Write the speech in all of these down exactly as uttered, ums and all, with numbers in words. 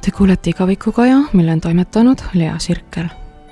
Te kuulete Igavikukaja, mille on toimetanud Lea Sirkel.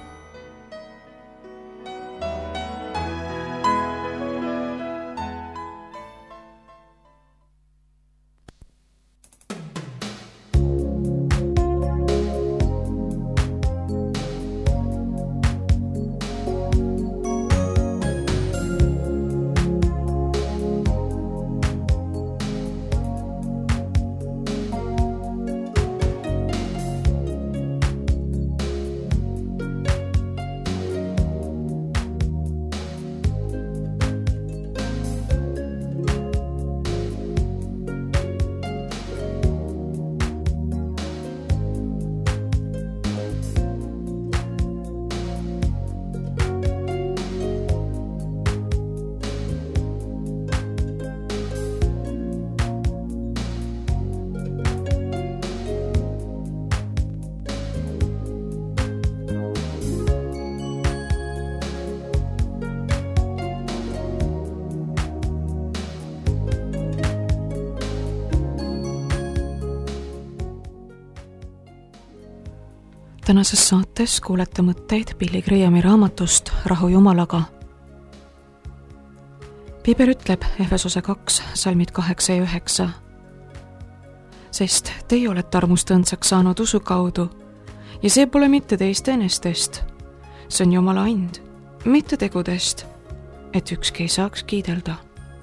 Tänases saates kuulete mõtteid Billy Grahami raamatust Rahu Jumalaga. Piibel ütleb Efesose kaks, salmid kaheksa ja üheksa. Sest teie olete armust õndsaks saanud usu kaudu ja see pole mitte teist enestest. See on Jumala and, mitte tegudest, et ükski ei saaks kiidelda.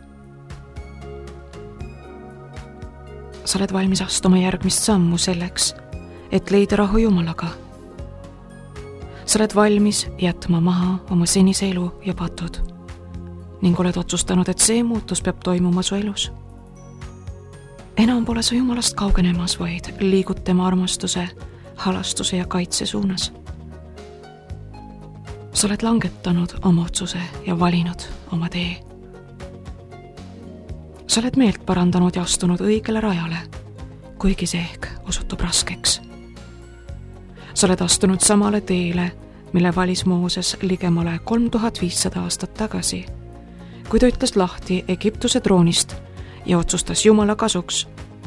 Sa oled valmis astuma järgmist sammu selleks, et leida rahu Jumalaga. Sa oled valmis jätma maha oma senise elu ja patud ning oled otsustanud, et see muutus peab toimuma su elus. Enam pole sa Jumalast kaugenemas, vaid liigud tema armastuse, halastuse ja kaitse suunas. Sa oled langetanud oma otsuse ja valinud oma tee. Sa oled meelt parandanud ja astunud õigele rajale, kuigi see ehk osutub raskeks. Sa oled astunud samale teele, mille valis Mooses ligemale kolm tuhat viissada aastat tagasi, kui ta ütles lahti Egiptuse troonist ja otsustas Jumala kasuks.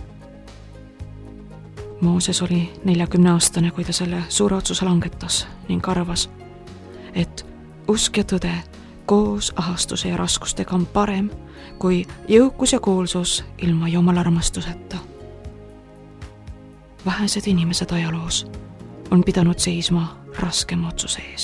Mooses oli neljakümne aastane, kui ta selle suure otsuse langetas ning arvas, et usk ja tõde koos ahastuse ja raskustega on parem kui jõukus ja kuulsus ilma Jumala armastuseta. Vähesed inimesed ajaloos on pidanud seisma raskema otsuse ees.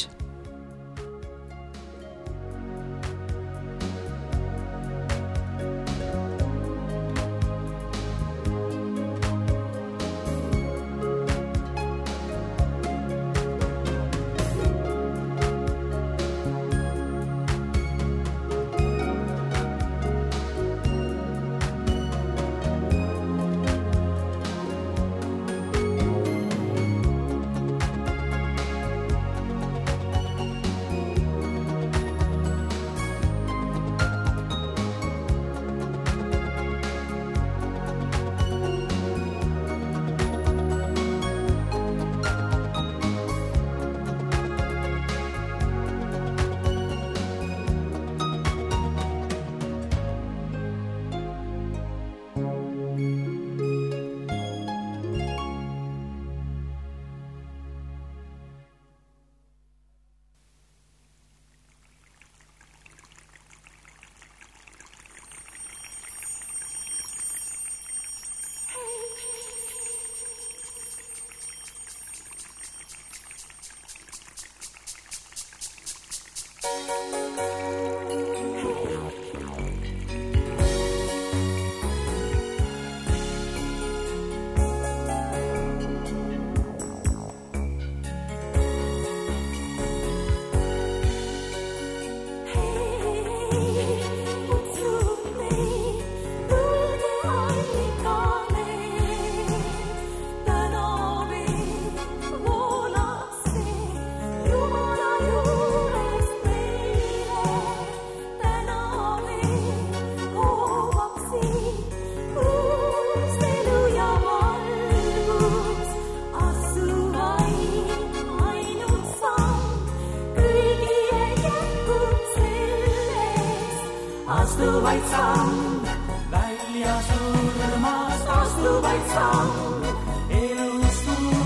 Astuvaid samm, välja surmast astuvaid samm, elust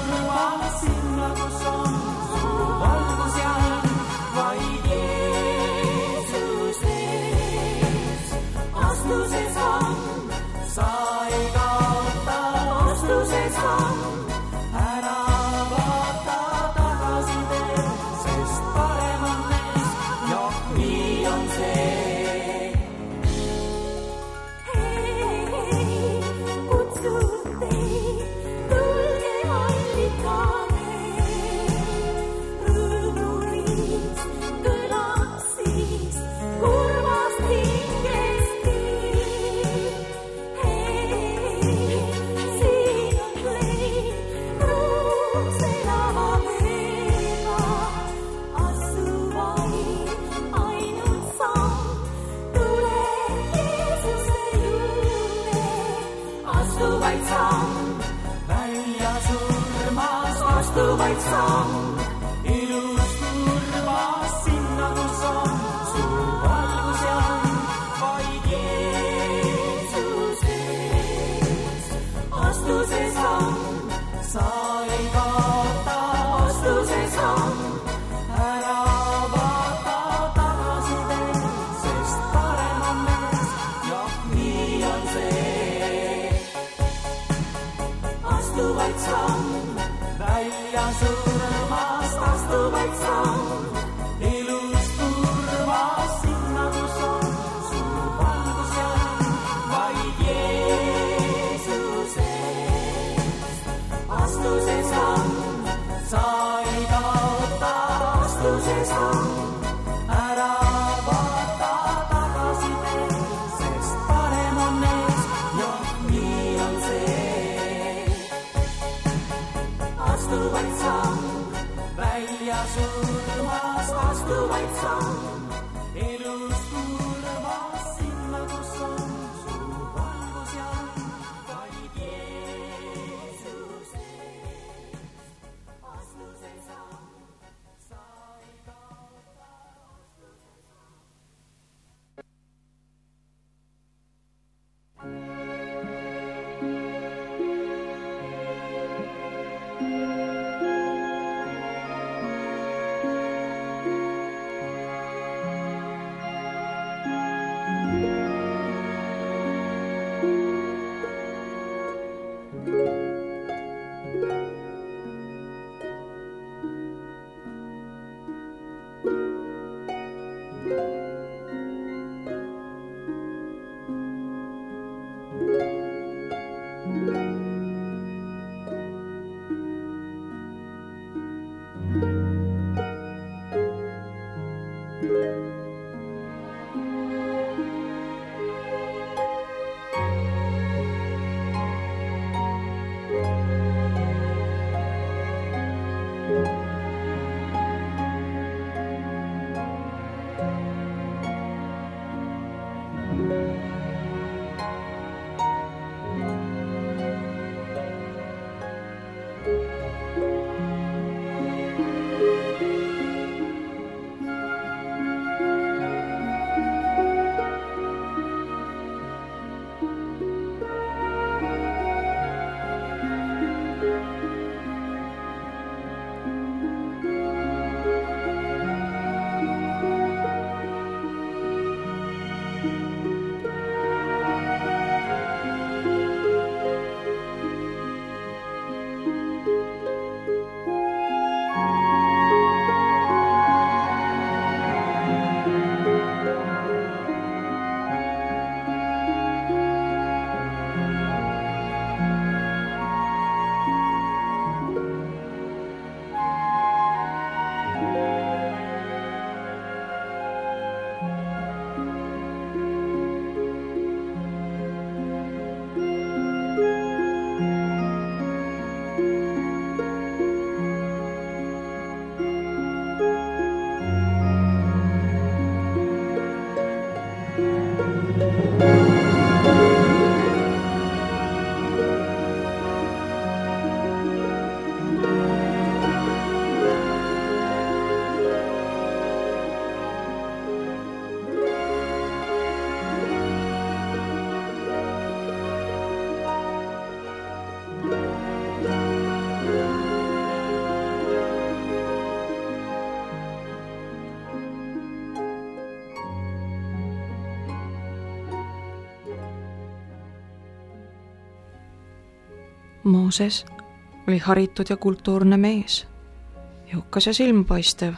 Mooses oli haritud ja kultuurne mees, jõukas ja silmpaistev.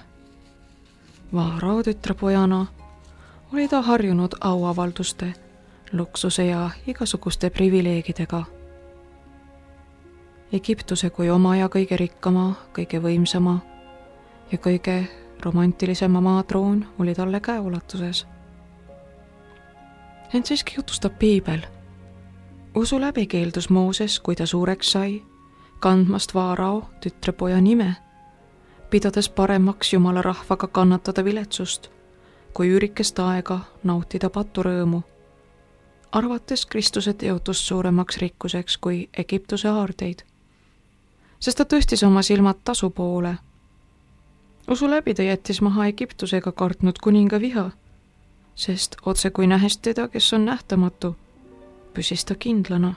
Vaarao tütrepojana oli ta harjunud auavalduste, luksuse ja igasuguste privileegidega. Egiptuse kui oma ja kõige rikkama, kõige võimsama ja kõige romantilisema maatroon oli talle käeulatuses. Ent siiski jutustab piibel. Usu läbi keeldus Mooses, kui ta suureks sai, kandmast Vaarao tütrepoja nime, pidades paremaks Jumala rahvaga kannatada viletsust, kui üürikest aega nautida paturõõmu, arvates Kristuse teotust suuremaks rikkuseks kui Egiptuse aardeid, sest ta tõstis oma silmad tasu poole. Usu läbi ta jättis maha Egiptusega kartnud kuninga viha, sest otse kui nähes teda, kes on nähtamatu, püsis ta kindlana.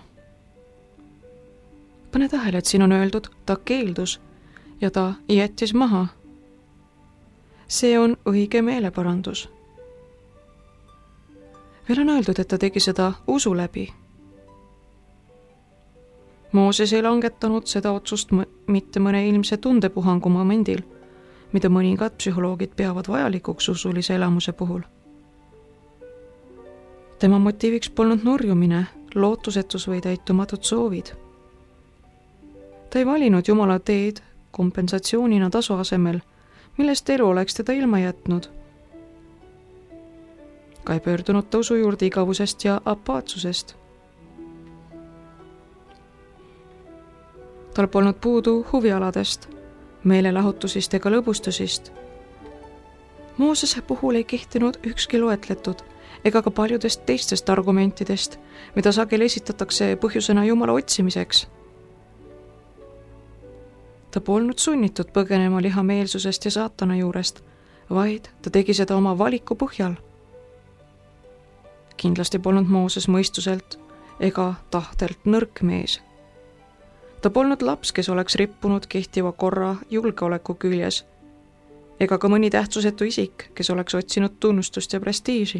Pane tähele, et siin on öeldud, ta keeldus ja ta jättis maha. See on õige meeleparandus. Veel on öeldud, et ta tegi seda usu läbi. Mooses ei langetanud seda otsust m- mitte mõne ilmse tundepuhangu momendil, mida mõningad psühholoogid peavad vajalikuks usulise elamuse puhul. Tema motiiviks polnud nurjumine, lootusetus või täitumatud soovid. Ta ei valinud Jumala teed kompensatsioonina tasu asemel, millest elu oleks teda ilma jätnud. Ka ei pöördunud ta usu juurde igavusest ja apaatsusest. Tal polnud puudu huvialadest, meelelahutusist ega lõbustusist. Moosese puhul ei kehtinud ükski loetletud ega ka paljudest teistest argumentidest, mida sageli esitatakse põhjusena Jumala otsimiseks. Ta polnud sunnitud põgenema lihameelsusest ja saatana juurest, vaid ta tegi seda oma valiku põhjal. Kindlasti polnud Mooses mõistuselt ega tahtelt nõrk mees. Ta polnud laps, kes oleks rippunud kehtiva korra julgeoleku küljes, ega ka mõni tähtsusetu isik, kes oleks otsinud tunnustust ja prestiiži.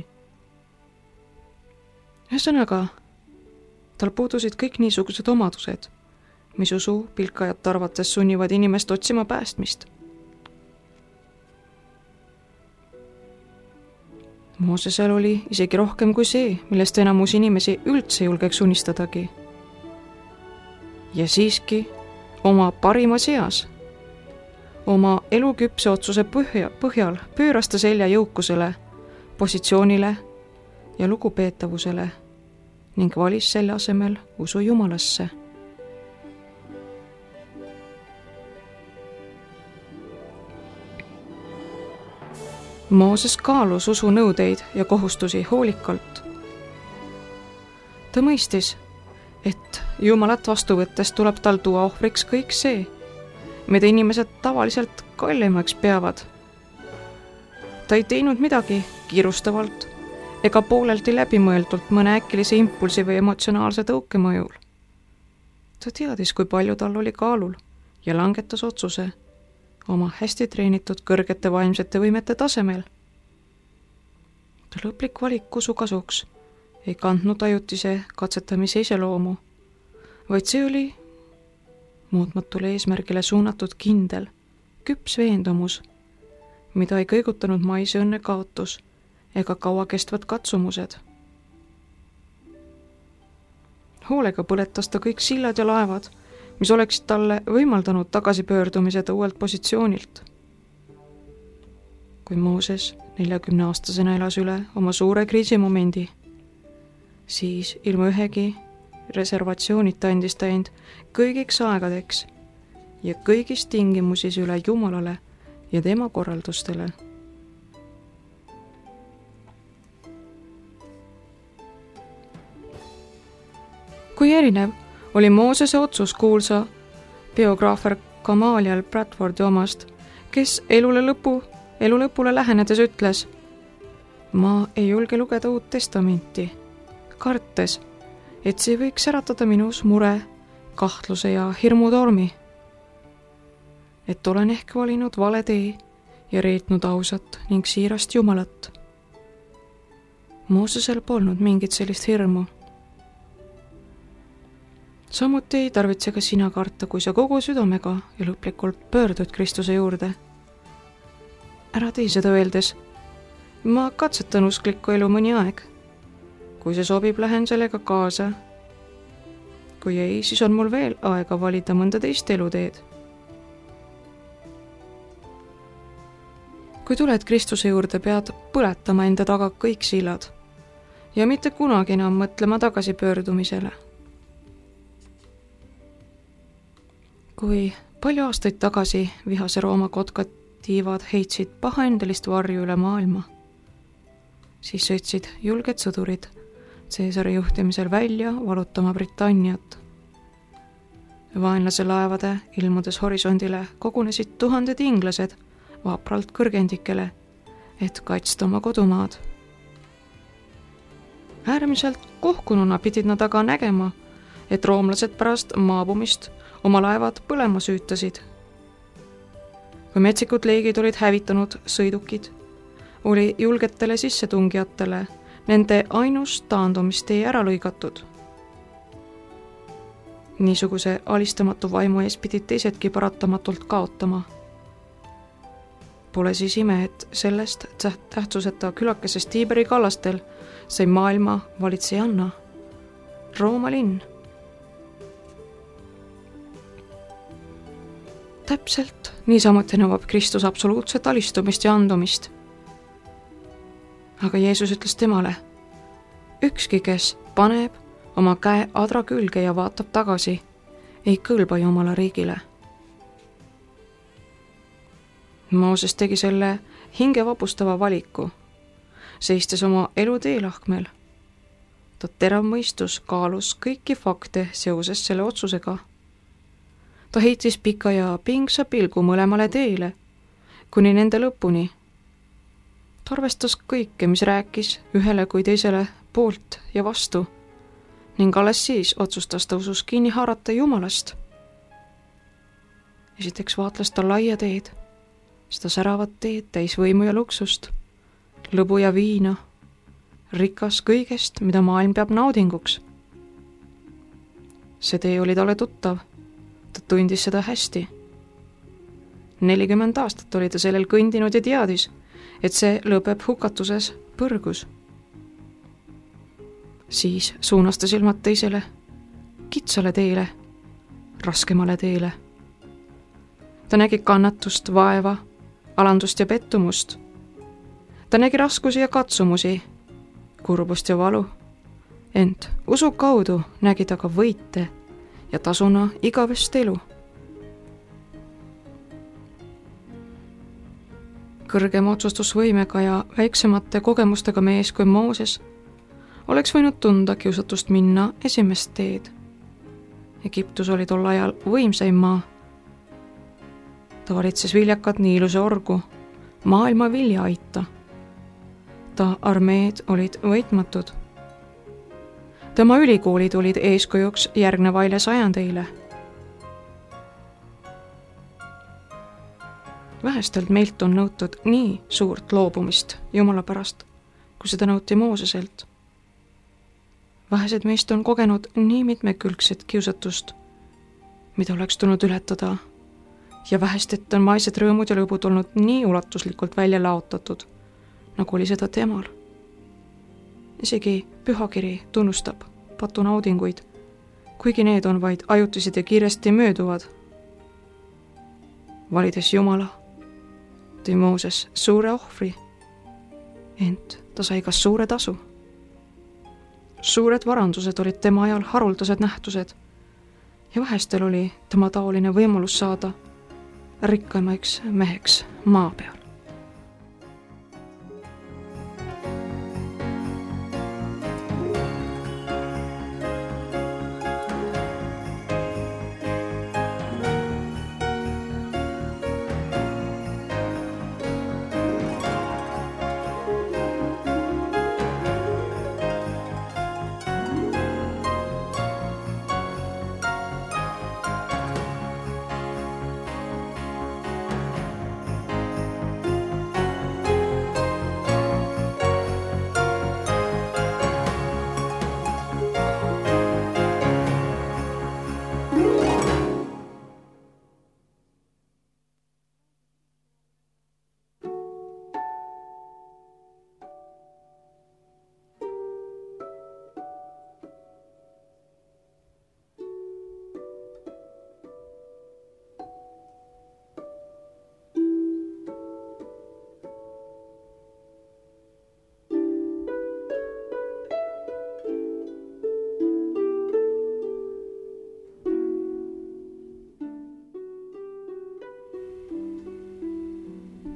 Ühesõnaga, tal puudusid kõik niisugused omadused, mis usu pilkajat arvates sunnivad inimest otsima päästmist. Moosesel oli isegi rohkem kui see, millest enamus inimesi üldse julgeks unistadagi. Ja siiski oma parimas eas, oma eluküpse otsuse põhja, põhjal pööras ta selja jõukusele, positsioonile ja lugupeetavusele ning valis selle asemel usu Jumalasse. Mooses kaalus usu nõudeid ja kohustusi hoolikalt. Ta mõistis, et Jumalat vastu võttes tuleb tal tuua ohvriks kõik see, mida inimesed tavaliselt kallimaks peavad. Ta ei teinud midagi kiirustavalt ega poolelti läbimõeldult mõne äkilise impulsi või emotsionaalse tõuke mõjul. Ta teadis, kui palju tal oli kaalul ja langetas otsuse oma hästi treenitud kõrgete vaimsete võimete tasemel. Ta lõplik valik usu kasuks ei kandnud ajutise katsetamise iseloomu, vaid see oli muutmatule eesmärgile suunatud kindel, küps veendumus, mida ei kõigutanud maise õnne kaotus ega kaua kestvad katsumused. Hoolega põletas ta kõik sillad ja laevad, mis oleksid talle võimaldanud tagasipöördumised uuelt positsioonilt. Kui Mooses neljakümne aastasena elas üle oma suure kriisimomendi, siis ilma ühegi reservatsioonita andis ta end kõigiks aegadeks ja kõigis tingimusis üle Jumalale ja tema korraldustele. Kui erinev oli Moosese otsus kuulsa biograafer Gamaliel Bradfordi omast, kes elule lõpu, elu lõpule lähenedes ütles: ma ei julge lugeda Uut Testamenti, kartes, et see võiks äratada minus mure, kahtluse ja hirmutormi. Et olen ehk valinud vale tee ja reetnud ausat ning siirast Jumalat. Moosesel polnud mingit sellist hirmu. Samuti ei tarvitse ka sina karta, kui sa kogu südamega ja lõplikult pöördud Kristuse juurde. Ära tee seda öeldes: ma katsetan usklikku elu mõni aeg. Kui see sobib, lähen sellega kaasa. kui ei, siis on mul veel aega valida mõnda teist eluteed. kui tuled Kristuse juurde, pead põletama enda taga kõik sillad ja mitte kunagi enam mõtlema tagasipöördumisele. kui palju aastaid tagasi vihase Rooma kotkad tiivad heitsid pahaendelist varju üle maailma, siis sõitsid julged sõdurid Caesari juhtimisel välja valutama Britanniat. Vaenlase laevade ilmudes horisondile kogunesid tuhanded inglased vapralt kõrgendikele, et kaitsta oma kodumaad. Äärmiselt kohkununa pidid nad aga nägema, et roomlased pärast maabumist oma laevad põlema süütasid. kui metsikud leegid olid hävitanud sõidukid, oli julgetele sissetungijatele nende ainus taandumistee ära lõigatud. Niisuguse alistamatu vaimu ees pidid teisedki paratamatult kaotama. Pole siis ime, et sellest tähtsuseta külakesest Tiiberi kallastel sai maailma valitsejanna, Rooma linn. Täpselt niisamuti nõuab Kristus absoluutset alistumist ja andumist. Aga Jeesus ütles temale, ükski, kes paneb oma käe adra külge ja vaatab tagasi, ei kõlba Jumala riigile. Mooses tegi selle hingevapustava valiku, seistes oma elu teelahkmel. Ta terav mõistus kaalus kõiki fakte seoses selle otsusega. Ta heitis pika ja pingsa pilgu mõlemale teele, kuni nende lõpuni. Ta arvestas kõike, mis rääkis ühele kui teisele poolt ja vastu, ning alles siis otsustas ta usus kinni haarata Jumalast. Esiteks vaatles ta laia teed, seda säravat teed täis võimu ja luksust, lõbu ja viina, rikas kõigest, mida maailm peab naudinguks. See tee oli talle tuttav, ta tundis seda hästi. nelikümmend aastat oli ta sellel kõndinud ja teadis, et see lõpeb hukatuses põrgus. Siis suunas ta silmad teisele, kitsale teele, raskemale teele. Ta nägi kannatust, vaeva, alandust ja pettumust. Ta nägi raskusi ja katsumusi, kurbust ja valu, ent usu kaudu nägi ta ka võite ja tasuna igavest elu. Kõrgema otsustusvõimega ja väiksemate kogemustega mees kui Mooses oleks võinud tunda kiusatust minna esimest teed. Egiptus oli tol ajal võimsaim maa. Ta valitses viljakat Niiluse orgu, maailma viljaaita. Ta armeed olid võitmatud. Tema ülikoolid olid eeskujuks järgnevaile sajandeile. Vähestelt meilt on nõutud nii suurt loobumist Jumala pärast, kui seda nõuti Mooseselt. Vähesed meist on kogenud nii mitmekülgset kiusatust, mida oleks tulnud ületada, ja vähestet on maised rõõmud ja lõbud olnud nii ulatuslikult välja laotatud, nagu oli seda temal. Isegi pühakiri tunnustab patunaudinguid, kuigi need on vaid ajutised ja kiiresti mööduvad. Valides Jumala, tõi Mooses suure ohvri, ent ta sai ka suure tasu. Suured varandused olid tema ajal haruldased nähtused ja vähestel oli tema taoline võimalus saada rikkamaiks meheks maa peal.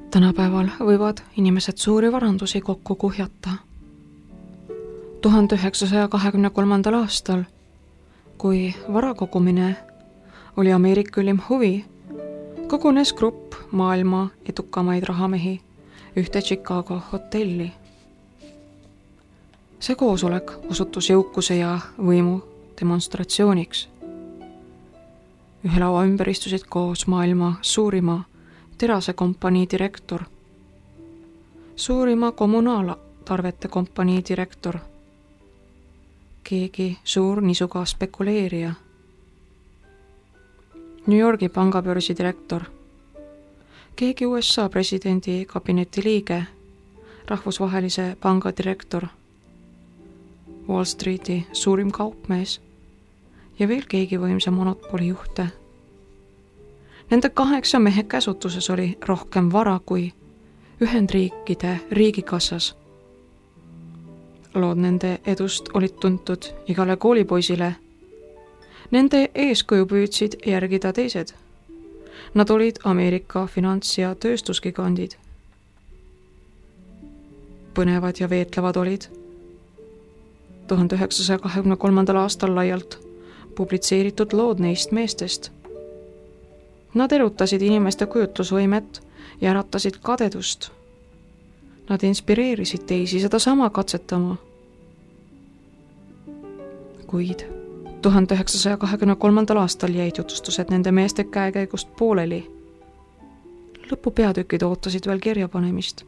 Tänapäeval võivad inimesed suuri varandusi kokku kuhjata. tuhande üheksasaja kahekümne kolmandal aastal, kui vara kogumine oli Ameerika ülim huvi, kogunes grupp maailma edukamaid rahamehi ühte Chicago hotelli. See koosolek osutus jõukuse ja võimu demonstratsiooniks. Ühe laua ümber istusid koos maailma suurima terasekompanii direktor, suurima kommunaaltarvete kompanii direktor, keegi suur nisuga spekuleerija, New Yorgi pangabörsi direktor, keegi U S A presidendi kabineti liige, rahvusvahelise panga direktor, Wall Streeti suurim kaupmees ja veel keegi võimsa monopoli juhte. Nende kaheksa mehe käsutuses oli rohkem vara kui Ühendriikide riigikassas. Lood nende edust olid tuntud igale koolipoisile. Nende eeskuju püüdsid järgida teised. Nad olid Ameerika finants- ja tööstusgigandid. Põnevad ja veetlevad olid tuhande üheksasaja kahekümne kolmandal aastal laialt publitseeritud lood neist meestest. Nad erutasid inimeste kujutlusvõimet ja äratasid kadedust. Nad inspireerisid teisi seda sama katsetama. Kuid tuhande üheksasaja kahekümne kolmandal aastal jäid jutustused nende meeste käekäigust pooleli. Lõpupeatükid ootasid veel kirjapanemist.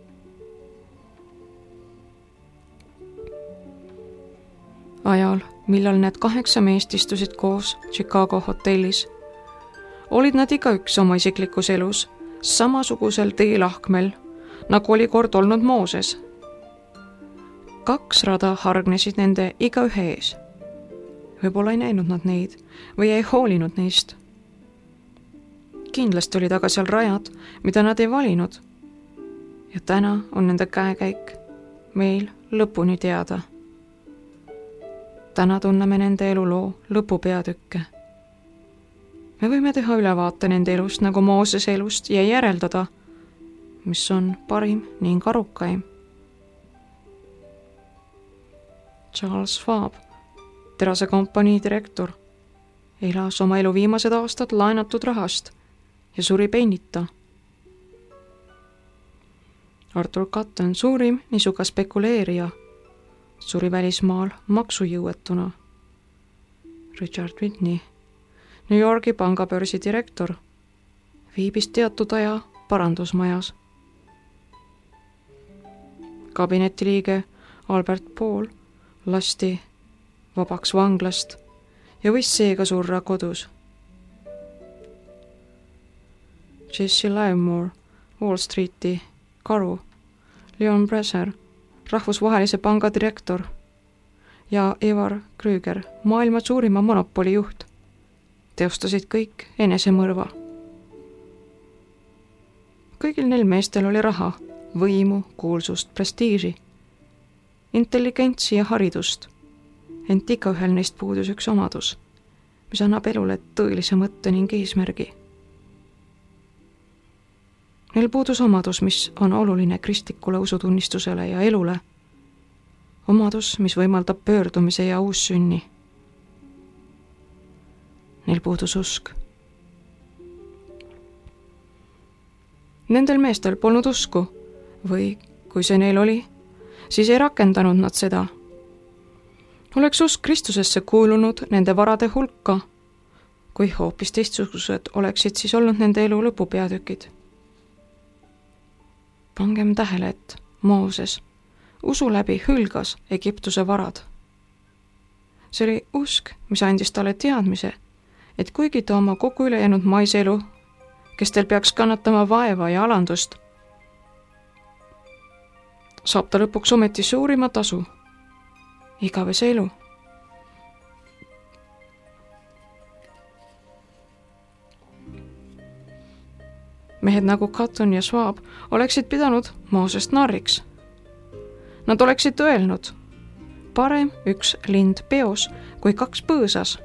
Ajal, millal need kaheksa meest istusid koos Chicago hotellis, olid nad igaüks oma isiklikus elus samasugusel teelahkmel, nagu oli kord olnud Mooses. Kaks rada hargnesid nende igaühe ees. Võib-olla ei näinud nad neid või ei hoolinud neist. Kindlasti olid aga seal rajad, mida nad ei valinud. Ja täna on nende käekäik meil lõpuni teada. Täna tunneme nende eluloo lõpupeatükke. Me võime teha ülevaate nende elust nagu Moosese elust ja järeldada, mis on parim ning arukaim. Charles Schwab, terasekompanii direktor, elas oma elu viimased aastad laenatud rahast ja suri peinita. Arthur Cotton, suurim nisuga spekuleerija, suri välismaal maksujõuetuna. Richard Whitney, New Yorgi pangabörsi direktor, viibis teatud aja parandusmajas. Kabinetiliige Albert Paul lasti vabaks vanglast ja võis seega surra kodus. Jesse Livermore, Wall Streeti karu, Leon Bresser, rahvusvahelise panga direktor ja Ivar Krüger, maailma suurima monopoli juht, teostasid kõik enesemõrva. Kõigil neil meestel oli raha, võimu, kuulsust, prestiiži, intelligentsi ja haridust, ent igaühel neist puudus üks omadus, mis annab elule tõelise mõtte ning eesmärgi. Neil puudus omadus, mis on oluline kristlikule usutunnistusele ja elule, omadus, mis võimaldab pöördumise ja uussünni. Neil puudus usk. Nendel meestel polnud usku või kui see neil oli, siis ei rakendanud nad seda. Oleks usk Kristusesse kuulunud nende varade hulka, kui hoopis teistsugused oleksid siis olnud nende elu lõpupeatükid. Pangem tähele, et Mooses usu läbi hülgas Egiptuse varad. See oli usk, mis andis talle teadmise, et kuigi ta oma kogu ülejäänud maiselu, kes teil peaks kannatama vaeva ja alandust, saab ta lõpuks ometi suurima tasu, igavese elu. Mehed nagu Cotton ja Schwab oleksid pidanud Moosest narriks. Nad oleksid öelnud, parem üks lind peos kui kaks põõsas.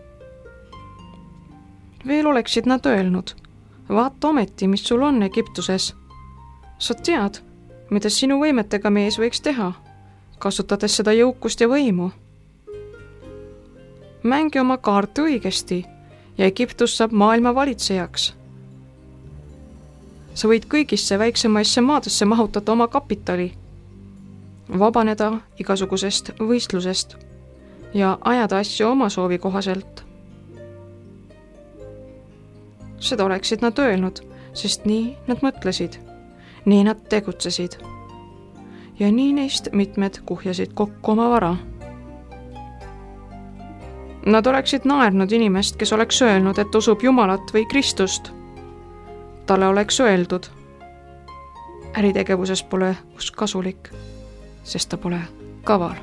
Veel oleksid nad öelnud, vaata ometi, mis sul on Egiptuses. Sa tead, mida sinu võimetega mees võiks teha, kasutades seda jõukust ja võimu. Mängi oma kaarte õigesti ja Egiptus saab maailma valitsejaks. Sa võid kõigisse väiksemaisse maadesse mahutada oma kapitali, vabaneda igasugusest võistlusest ja ajada asju oma soovi kohaselt. Seda oleksid nad öelnud, sest nii nad mõtlesid, nii nad tegutsesid ja nii neist mitmed kuhjasid kokku oma vara. Nad oleksid naernud inimest, kes oleks öelnud, et usub Jumalat või Kristust. Talle oleks öeldud, äritegevuses pole usk kasulik, sest ta pole kaval.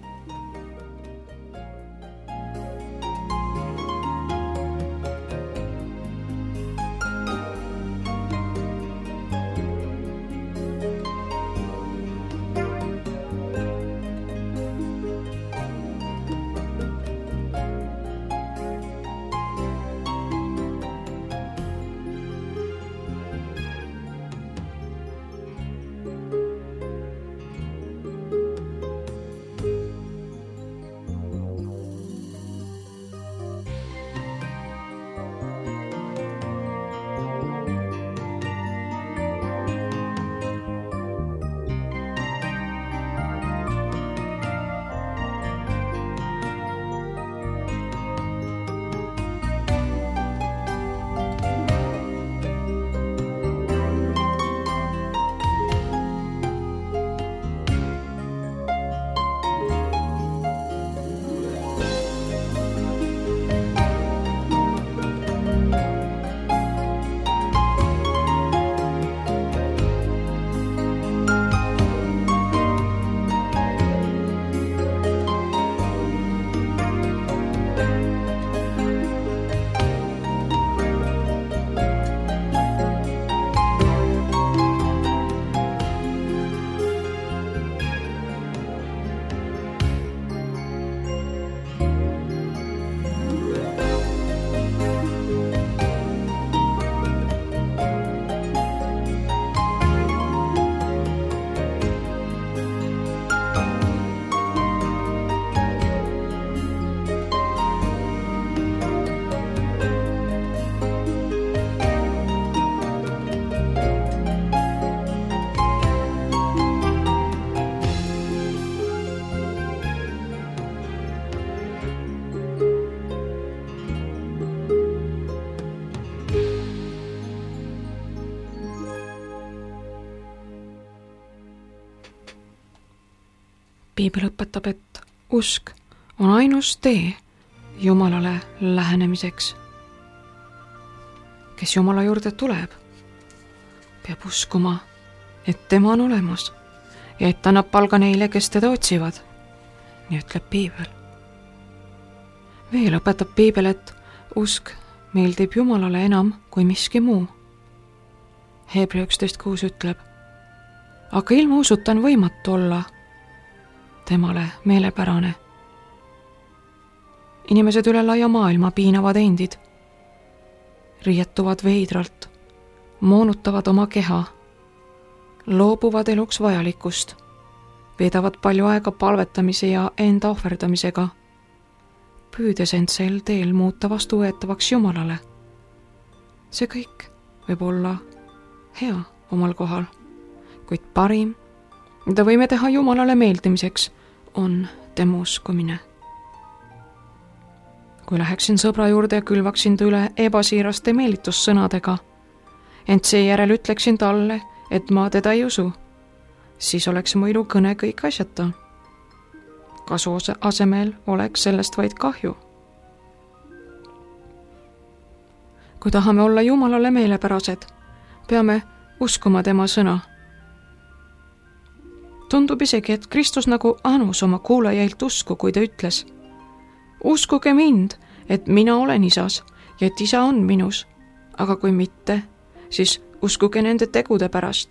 Piibel õpetab, et usk on ainus tee Jumalale lähenemiseks. Kes Jumala juurde tuleb, peab uskuma, et tema on olemas ja et annab palga neile, kes teda otsivad. Nii ütleb Piibel. Veel õpetab Piibel, et usk meeldib Jumalale enam kui miski muu. Hebra üksteist kuus ütleb, aga ilma usuta on võimatu olla temale meelepärane. Inimesed üle laia maailma piinavad endid, riietuvad veidralt, moonutavad oma keha, loobuvad eluks vajalikust, veedavad palju aega palvetamise ja enda ohverdamisega, püüdes end sel teel muuta vastuvõetavaks Jumalale. See kõik võib olla hea omal kohal, kuid parim, mida võime teha Jumalale meeldimiseks, on tema uskumine. Kui läheksin sõbra juurde ja külvaksin ta üle ebasiiraste meelitussõnadega, ent seejärel ütleksin talle, et ma teda ei usu, siis oleks mu ilu kõne kõik asjata. Kasu asemel oleks sellest vaid kahju. Kui tahame olla Jumalale meelepärased, peame uskuma tema sõna. Tundub isegi, et Kristus nagu anus oma kuulajailt usku, kui ta ütles, uskuge mind, et mina olen isas ja et isa on minus, aga kui mitte, siis uskuge nende tegude pärast.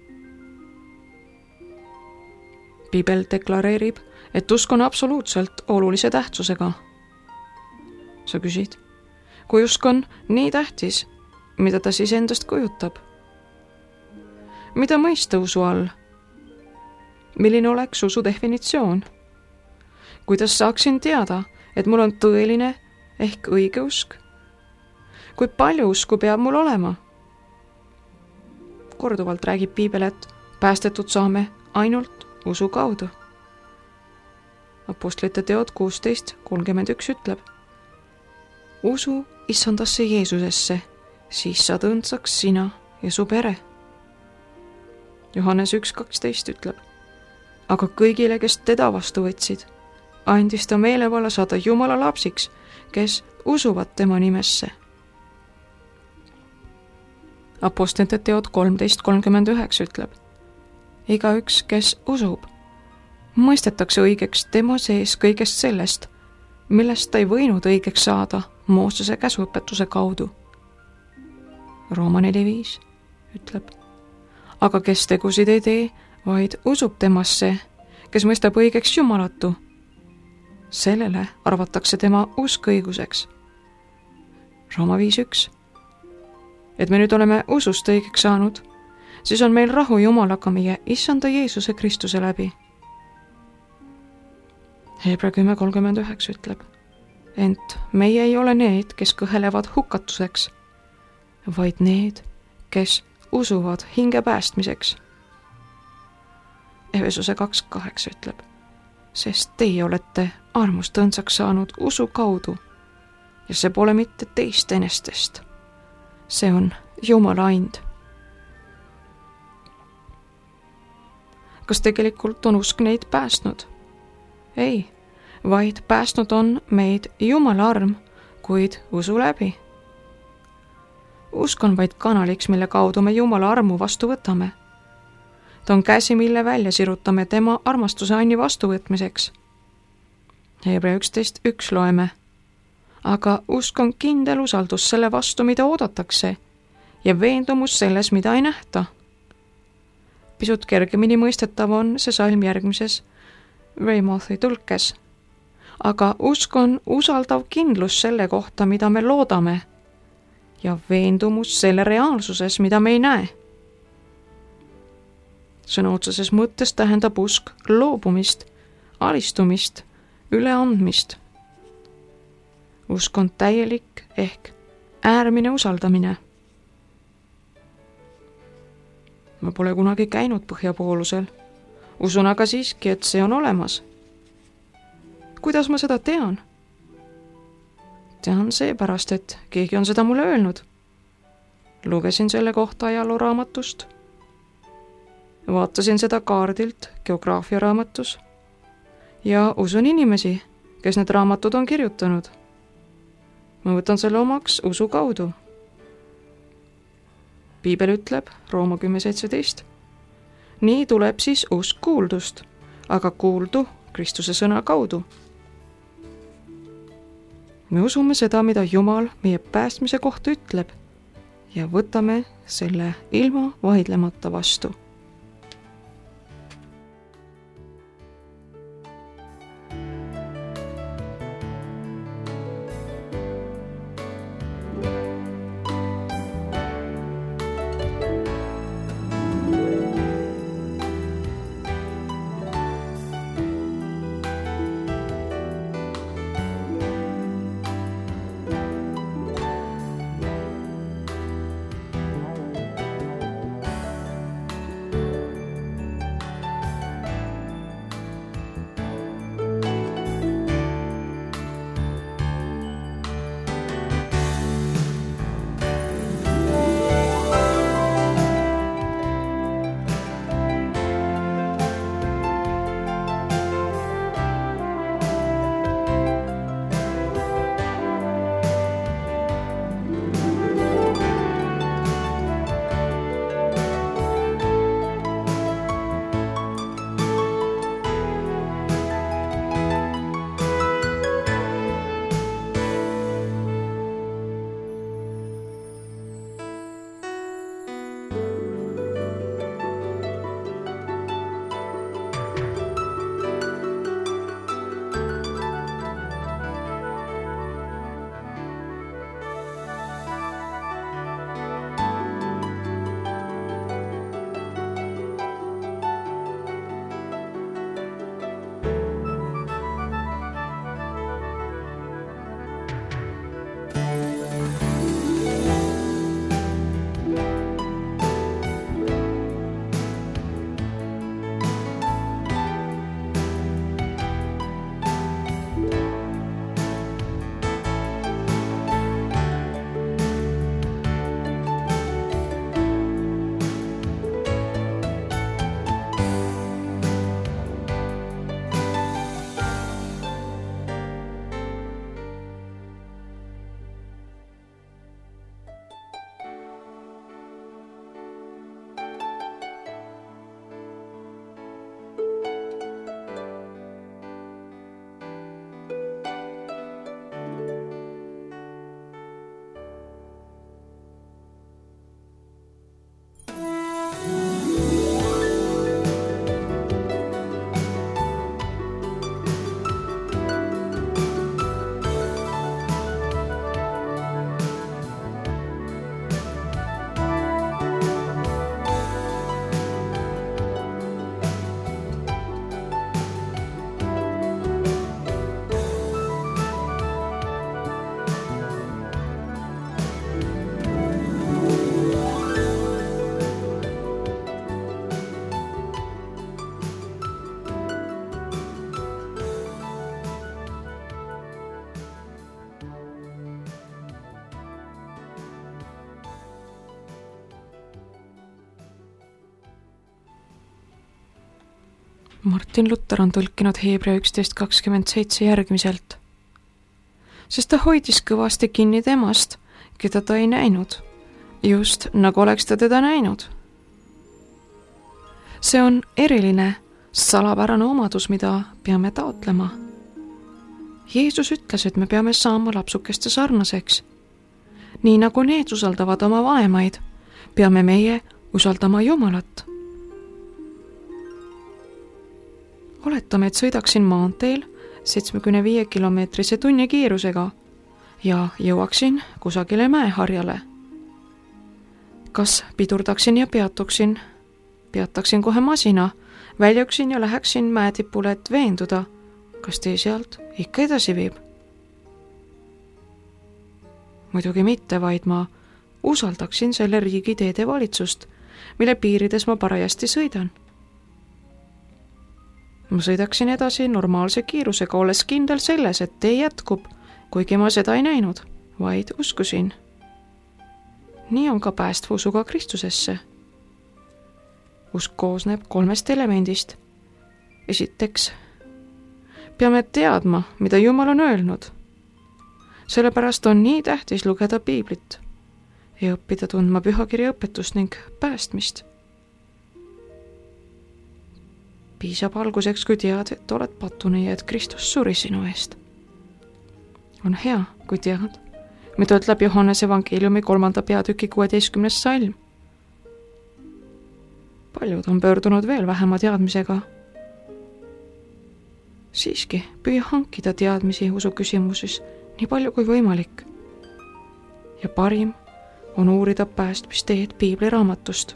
Piibel deklareerib, et usk on absoluutselt olulise tähtsusega. Sa küsid, kui usk on nii tähtis, mida ta siis endast kujutab? mida mõista usu all? Milline oleks usu definitsioon? Kuidas saaksin teada, et mul on tõeline ehk õige usk? Kui palju usku peab mul olema? Korduvalt räägib Piibel, et päästetud saame ainult usu kaudu. Apostlite teod kuusteist kolmkümmend üks ütleb: usu issandasse Jeesusesse, siis saad õndsaks sina ja su pere. Johannes üks kaksteist ütleb: aga kõigile, kes teda vastu võtsid, andis ta meelevalla saada Jumala lapsiks, kes usuvad tema nimesse. Apostlite teod kolmteist kolmkümmend üheksa ütleb: igaüks, kes usub, mõistetakse õigeks tema sees kõigest sellest, millest ta ei võinud õigeks saada Moosese käsuõpetuse kaudu. Rooma neli viis ütleb: aga kes tegusid ei tee, vaid usub temasse, kes mõistab õigeks Jumalatu, sellele arvatakse tema usk õiguseks. Rooma viis üks. Et me nüüd oleme usust õigeks saanud, siis on meil rahu Jumalaga meie issanda Jeesuse Kristuse läbi. Hebra kümme kolmkümmend üheksa ütleb: ent meie ei ole need, kes kõhelevad hukatuseks, vaid need, kes usuvad hinge päästmiseks. Efesuse kaks kaheksa ütleb: sest teie olete armust õndsaks saanud usu kaudu ja see pole mitte teist enestest. See on Jumala and. Kas tegelikult on usk neid päästnud? Ei, vaid päästnud on meid Jumala arm, kuid usu läbi. Usk on vaid kanaliks, mille kaudu me Jumala armu vastu võtame. Ta on käsi, mille välja sirutame tema armastuse anni vastuvõtmiseks. Hebra üksteist üks loeme: aga usk on kindel usaldus selle vastu, mida oodatakse, ja veendumus selles, mida ei nähta. Pisut kergemini mõistetav on see salm järgmises Weymouthi tõlkes. Aga usk on usaldav kindlus selle kohta, mida me loodame, ja veendumus selle reaalsuses, mida me ei näe. Sõna otseses mõttes tähendab usk loobumist, alistumist, üleandmist. Usk on täielik ehk äärmine usaldamine. Ma pole kunagi käinud põhjapoolusel. Usun aga siiski, et see on olemas. Kuidas ma seda tean? Tean seepärast, et keegi on seda mulle öelnud. Lugesin selle kohta ajalooraamatust. Vaatasin seda kaardilt geograafia raamatus ja usun inimesi, kes need raamatud on kirjutanud. Ma võtan selle omaks usu kaudu. Piibel ütleb Rooma kümme seitseteist: nii tuleb siis usk kuuldust, aga kuuldu Kristuse sõna kaudu. Me usume seda, mida Jumal meie päästmise kohta ütleb, ja võtame selle ilma vaidlemata vastu. Martin Luther on tõlkinud Hebra üksteist kakskümmend seitse järgmiselt. Sest ta hoidis kõvasti kinni temast, keda ta ei näinud, just nagu oleks ta teda näinud. See on eriline, salapärane omadus, mida peame taotlema. Jeesus ütles, et me peame saama lapsukeste sarnaseks. Nii nagu need usaldavad oma vanemaid, peame meie usaldama Jumalat. Oletame, et sõidaksin maanteel seitsmekümne viie kilomeetrise tunni kiirusega ja jõuaksin kusagile mäeharjale. Kas pidurdaksin ja peatuksin? Peataksin kohe masina, väljuksin ja läheksin mäetipule, et veenduda, kas tee sealt ikka edasi viib. Muidugi mitte, vaid ma usaldaksin selle riigi teede valitsust, mille piirides ma parajasti sõidan. Ma sõidaksin edasi normaalse kiirusega, olles kindel selles, et tee jätkub, kuigi ma seda ei näinud, vaid uskusin. Nii on ka päästva usuga Kristusesse. Usk koosneb kolmest elemendist. Esiteks, peame teadma, mida Jumal on öelnud. Sellepärast on nii tähtis lugeda Piiblit ja õppida tundma pühakirja õpetust ning päästmist. Piisab alguseks, kui tead, et oled patune ja et Kristus suri sinu eest. On hea, kui tead, mida ütleb Johannese evangeeliumi kolmanda peatüki kuueteistkümnes salm. Paljud on pöördunud veel vähema teadmisega. Siiski püüa hankida teadmisi usu küsimuses nii palju kui võimalik. Ja parim on uurida päästmisteed Piibli raamatust.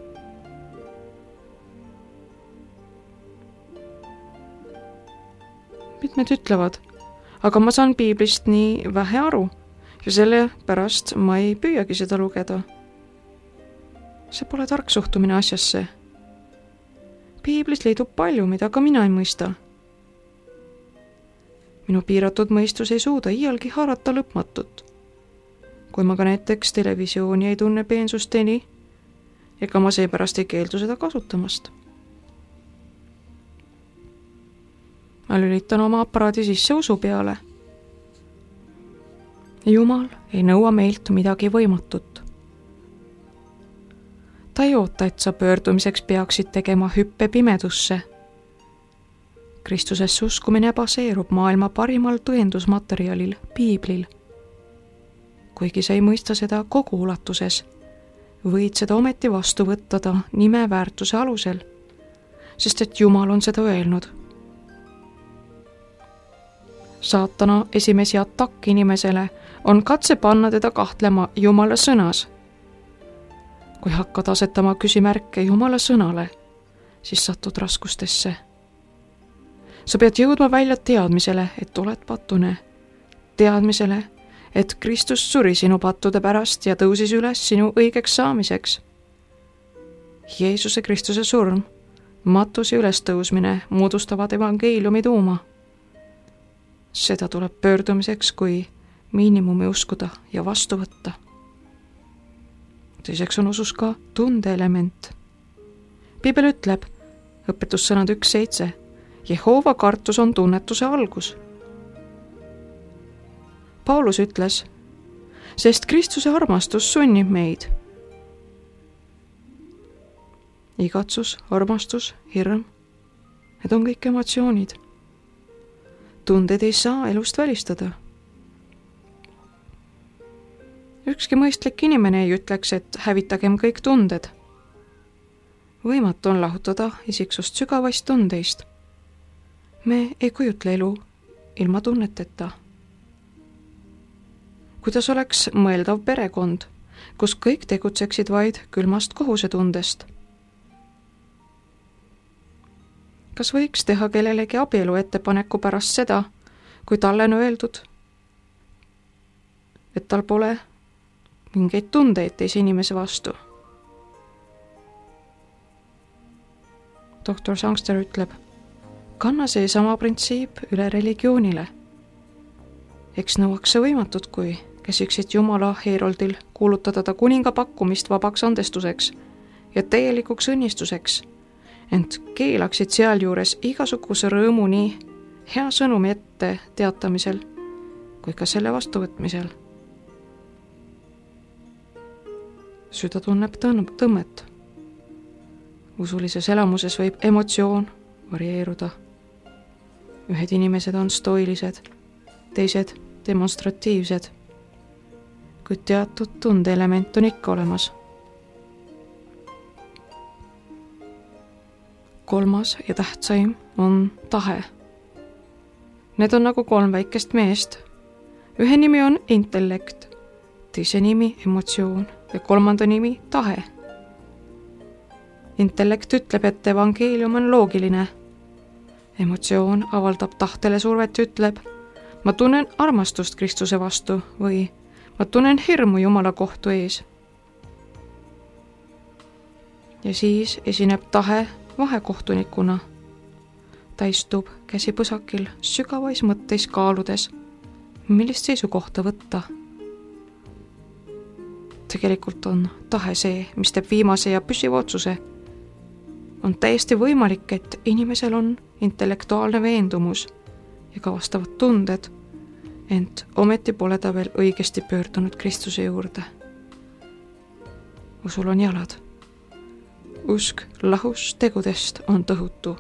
Mitmed ütlevad, aga ma saan Piiblist nii vähe aru ja selle pärast ma ei püüagi seda lugeda. See pole tark suhtumine asjasse. Piiblis leidub palju, mida ka mina ei mõista. Minu piiratud mõistus ei suuda iialgi haarata lõpmatut. Kui ma ka näiteks televisiooni ei tunne peensusteni, ega ma seepärast ei keeldu seda kasutamast. Ma lülitan oma aparaadi sisse usu peale. Jumal ei nõua meilt midagi võimatut. Ta ei oota, et sa pöördumiseks peaksid tegema hüppe pimedusse. Kristusesse uskumine baseerub maailma parimal tõendusmaterjalil, Piiblil. Kuigi sa ei mõista seda kogu ulatuses, võid seda ometi vastu võtta ta nime väärtuse alusel, sest et Jumal on seda öelnud. Saatana esimesi atakk inimesele on katse panna teda kahtlema Jumala sõnas. Kui hakkad asetama küsimärke Jumala sõnale, siis satud raskustesse. Sa pead jõudma välja teadmisele, et oled patune. Teadmisele, et Kristus suri sinu pattude pärast ja tõusis üles sinu õigeks saamiseks. Jeesuse Kristuse surm, matus ja ülestõusmine moodustavad evangeeliumi tuuma. Seda tuleb pöördumiseks kui miinimumi uskuda ja vastu võtta. Teiseks on usus ka tundeelement. Piibel ütleb, õpetussõnad üks seitse, Jehova kartus on tunnetuse algus. Paulus ütles, sest Kristuse armastus sunnib meid. Igatsus, armastus, hirm, need on kõik emotsioonid. Tunded ei saa elust välistada. Ükski mõistlik inimene ei ütleks, et hävitagem kõik tunded. Võimatu on lahutada isiksust sügavaist tundeist. Me ei kujutle elu ilma tunneteta. Kuidas oleks mõeldav perekond, kus kõik tegutseksid vaid külmast kohusetundest? Kas võiks teha kellelegi abielu ettepaneku pärast seda, kui talle on öeldud, et tal pole mingeid tundeid teise inimese vastu? Doktor Sangster ütleb, kanna see sama printsiip üle religioonile. Eks nõuaks see võimatut, kui käsiksid Jumala Heroldil kuulutada ta kuninga pakkumist vabaks andestuseks ja täielikuks õnnistuseks ent keelaksid sealjuures igasuguse rõõmu nii hea sõnumi ette teatamisel kui ka selle vastuvõtmisel. Süda tunneb tõmmet. Usulises elamuses võib emotsioon varieeruda. Ühed inimesed on stoilised, teised demonstratiivsed, kuid teatud tundeelement on ikka olemas. Kolmas ja tähtsaim on tahe. Need on nagu kolm väikest meest. Ühe nimi on intellekt, teise nimi emotsioon ja kolmanda nimi tahe. Intellekt ütleb, et evangeelium on loogiline. Emotsioon avaldab tahtele survet ja ütleb, ma tunnen armastust Kristuse vastu või ma tunnen hirmu Jumala kohtu ees. Ja siis esineb tahe vahekohtunikuna. Ta istub käsi põsakil sügavais mõtteis kaaludes, millist seisukohta võtta. Tegelikult on tahe see, mis teeb viimase ja püsiva otsuse. On täiesti võimalik, et inimesel on intellektuaalne veendumus ja ka vastavad tunded, ent ometi pole ta veel õigesti pöördunud Kristuse juurde. Usul on jalad. Usk lahus tegudest on tõhutu.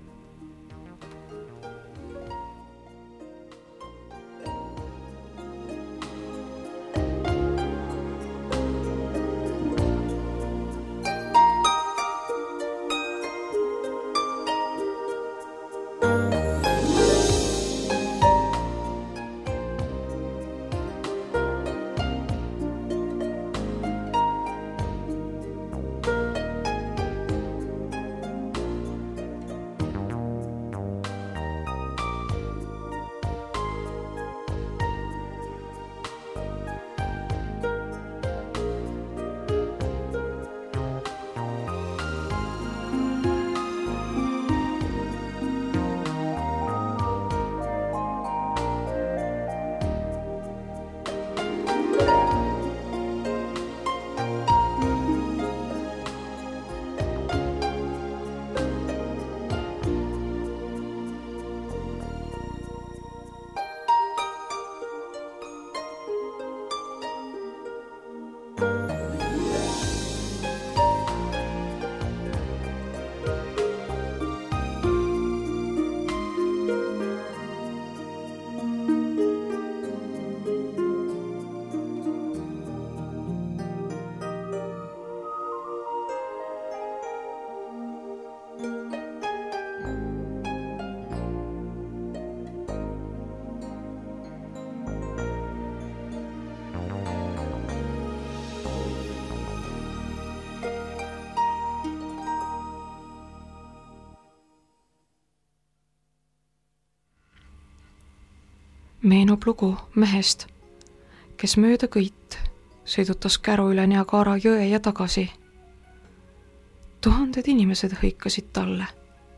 Meenub lugu mehest, kes mööda kõit sõidutas käru üle Niagara jõe ja tagasi. Tuhanded inimesed hõikasid talle.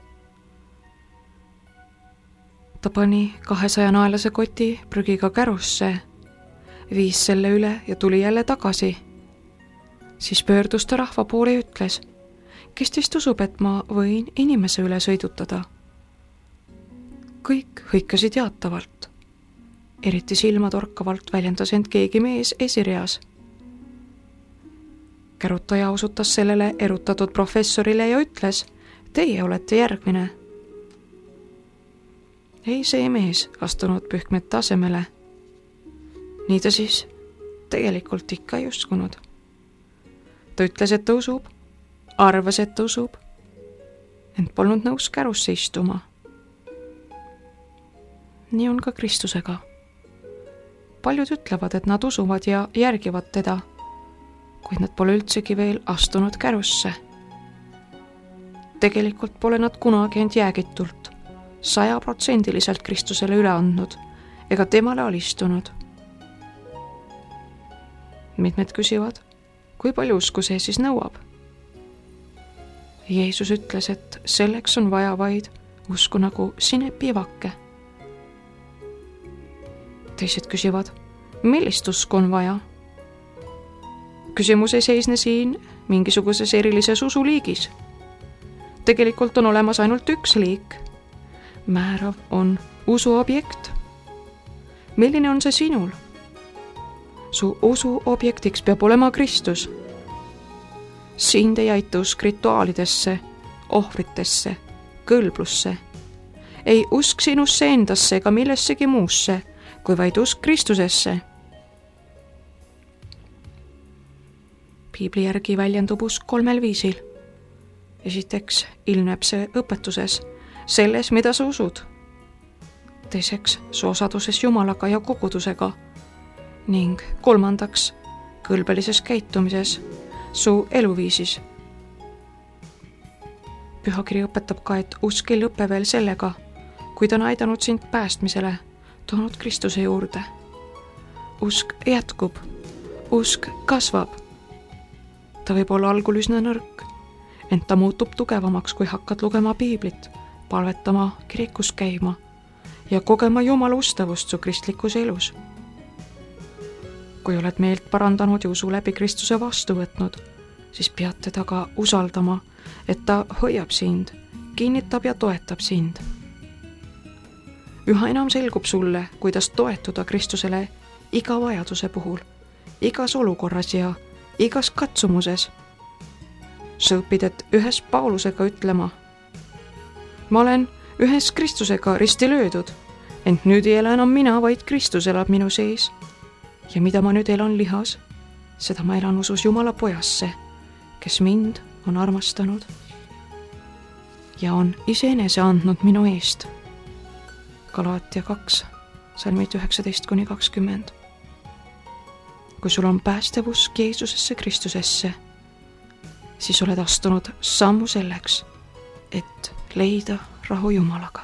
Ta pani kahesaja naelase koti prügiga kärusse, viis selle üle ja tuli jälle tagasi. Siis pöördus ta rahva poole ja ütles, kes teist usub, et ma võin inimese üle sõidutada. Kõik hõikasid jaatavalt. Eriti silmatorkavalt väljendas end keegi mees esireas. Kärutaja osutas sellele erutatud professorile ja ütles, teie olete järgmine. Ei see mees astunud pühkmete asemele. Nii ta siis tegelikult ikka ei uskunud. Ta ütles, et ta usub, arvas, et ta usub, ent polnud nõus kärusse istuma. Nii on ka Kristusega. Paljud ütlevad, et nad usuvad ja järgivad teda, kuid nad pole üldsegi veel astunud kärusse. Tegelikult pole nad kunagi end jäägitult, sajaprotsendiliselt Kristusele üle andnud ega temale alistunud. Mitmed küsivad, kui palju usku see siis nõuab? Jeesus ütles, et selleks on vaja vaid usku nagu sinepiivake. Teised küsivad, millist usku on vaja? Küsimus ei seisne siin mingisuguses erilises usuliigis. tegelikult on olemas ainult üks liik. Määrav on usu objekt. Milline on see sinul? Su usu objektiks peab olema Kristus. Sind ei aita usk rituaalidesse, ohvritesse, kõlblusse. Ei usk sinusse endasse ega millessegi muusse, kui vaid usk Kristusesse. Piibli järgi väljendub usk kolmel viisil. Esiteks ilmneb see õpetuses, selles, mida sa usud. Teiseks su osaduses Jumalaga ja kogudusega. Ning kolmandaks kõlbelises käitumises, su eluviisis. Pühakiri õpetab ka, et usk ei lõpe veel sellega, kui ta on aidanud sind päästmisele, toonud Kristuse juurde. Usk jätkub, usk kasvab. Ta võib olla algul üsna nõrk, ent ta muutub tugevamaks, kui hakkad lugema piiblit, palvetama, kirikus käima ja kogema Jumala ustavust su kristlikus elus. Kui oled meelt parandanud ja usu läbi Kristuse vastu võtnud, siis pead teda ka usaldama, et ta hoiab sind, kinnitab ja toetab sind. Üha enam selgub sulle, kuidas toetuda Kristusele iga vajaduse puhul, igas olukorras ja igas katsumuses. Sa õpid, et ühes Paulusega ütlema: ma olen ühes Kristusega risti löödud, ent nüüd ei ela enam mina, vaid Kristus elab minu sees. Ja mida ma nüüd elan lihas, seda ma elan usus Jumala pojasse, kes mind on armastanud ja on iseenese andnud minu eest. Galaatia kaks, salmid üheksateist kuni kakskümmend. Kui sul on päästev usk Jeesusesse Kristusesse, siis oled astunud sammu selleks, et leida rahu Jumalaga.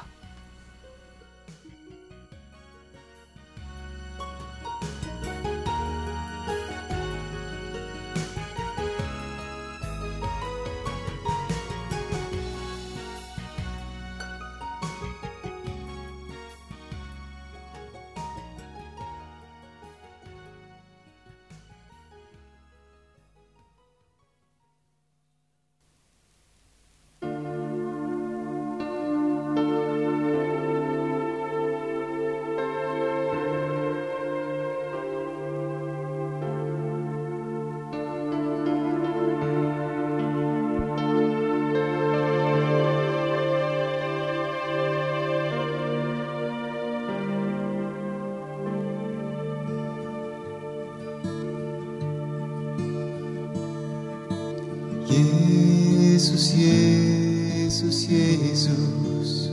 Jeesus, Jeesus, Jeesus.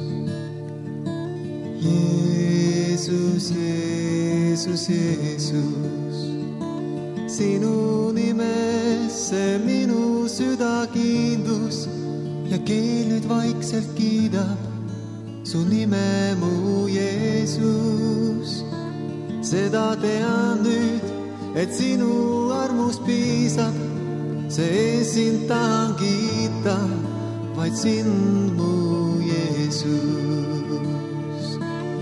Jeesus, Jeesus, Jeesus. Sinu nimesse minu süda kiindus ja keel nüüd vaikselt kiidab su nime mu Jeesus. Seda tean nüüd, et sinu armus piisab. See sind tahan kiita, vaid sind mu Jeesus.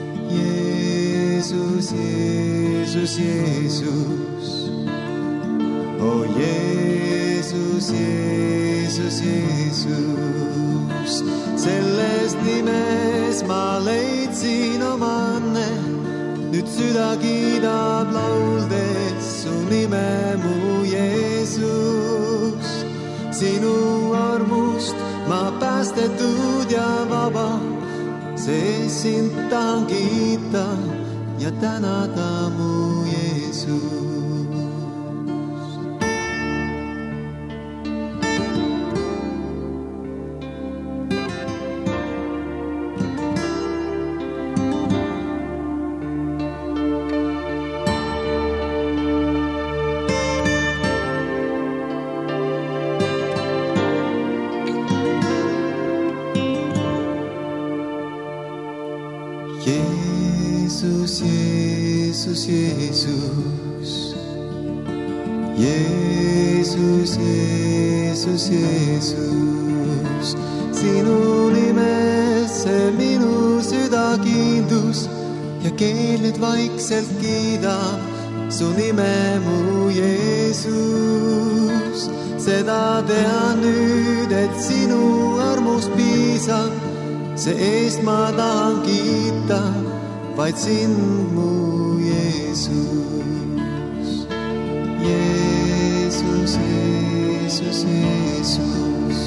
Jeesus, Jeesus, Jeesus. Oh Jeesus, Jeesus, Jeesus. Selles nimes ma leidsin oma õnne, nüüd süda kiidab lauldes su nime mu Jeesus. Sinu armust ma päästetud ja vaba, see sind tahan kiita ja tänada mu Jeesus. Jeesus, Jeesus, Jeesus. Jeesus, Jeesus, Jeesus. Sinu nimesse minu süda kiindus ja keel nüüd vaikselt kiidab su nime mu Jeesus. Seda tean nüüd, et sinu armus piisab. see eest ma tahan kiita vaid sind, mu Jeesus. Jeesus, Jeesus, Jeesus.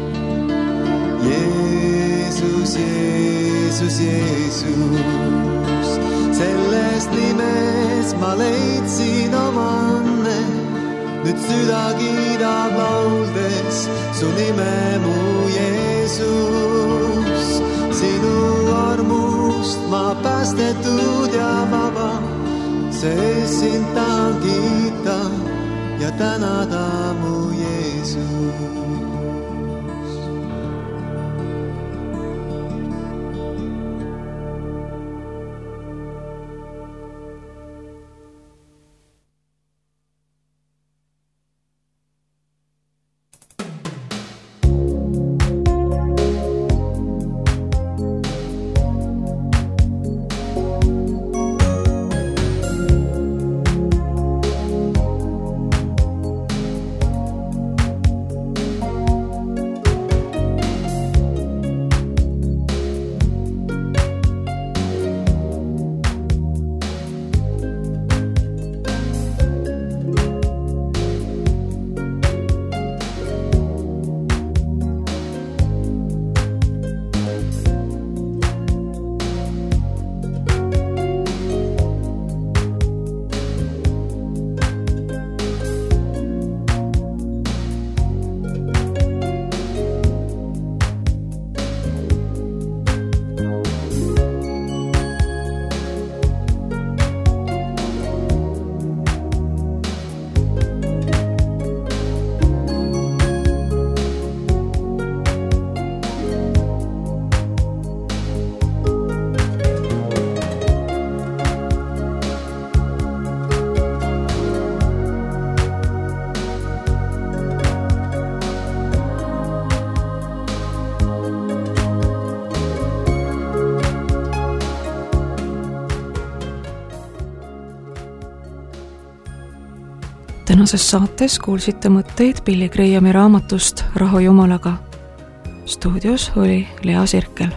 Jeesus, Jeesus, Jeesus. Selles nimes ma leidsin omanne, nüüd süda kiidab lauldes su nime, mu Jeesus. Sinu armust ma päästetud ja vaba, see sind tahan kiita ja tänada, mu Jeesus. Tänases saates kuulsite mõtteid Billy Grahami raamatust Rahu Jumalaga. Stuudios oli Lea Sirkel.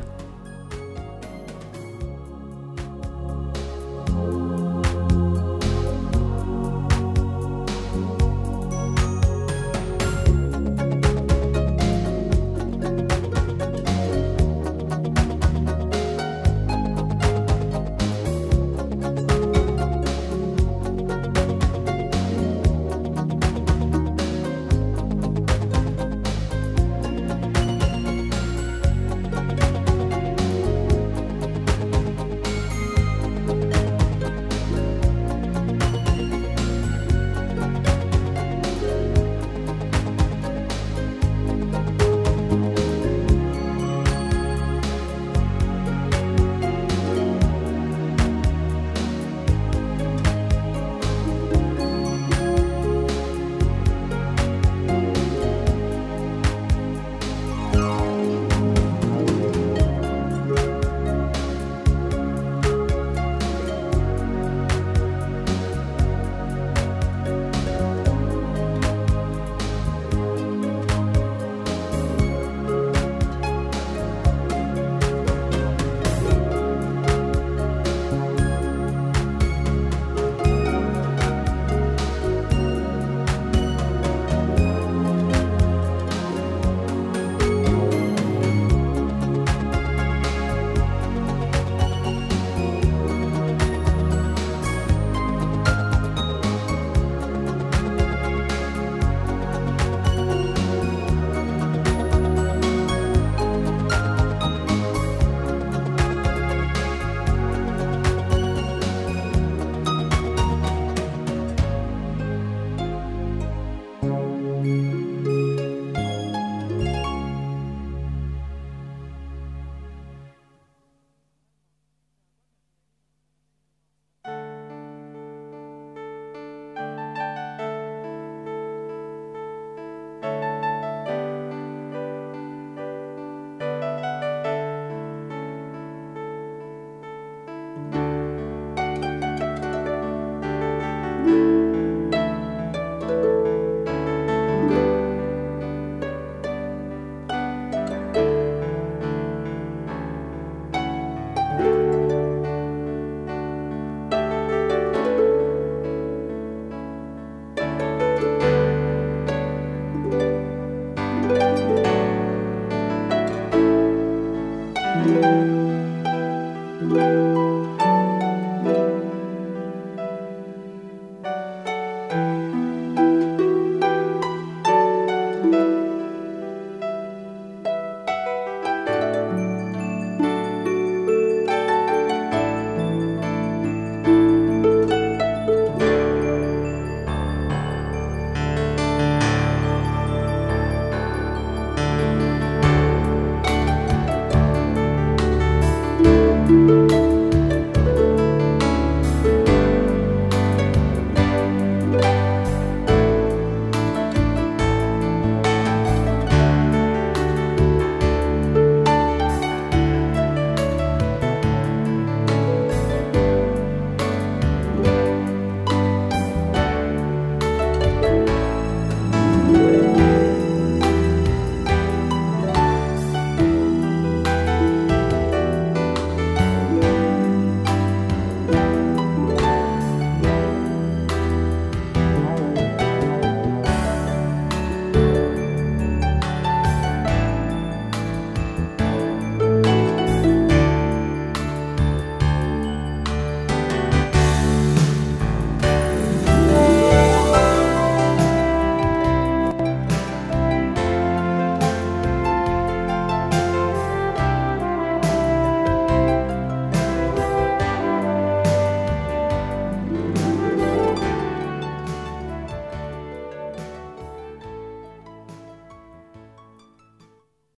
Thank you.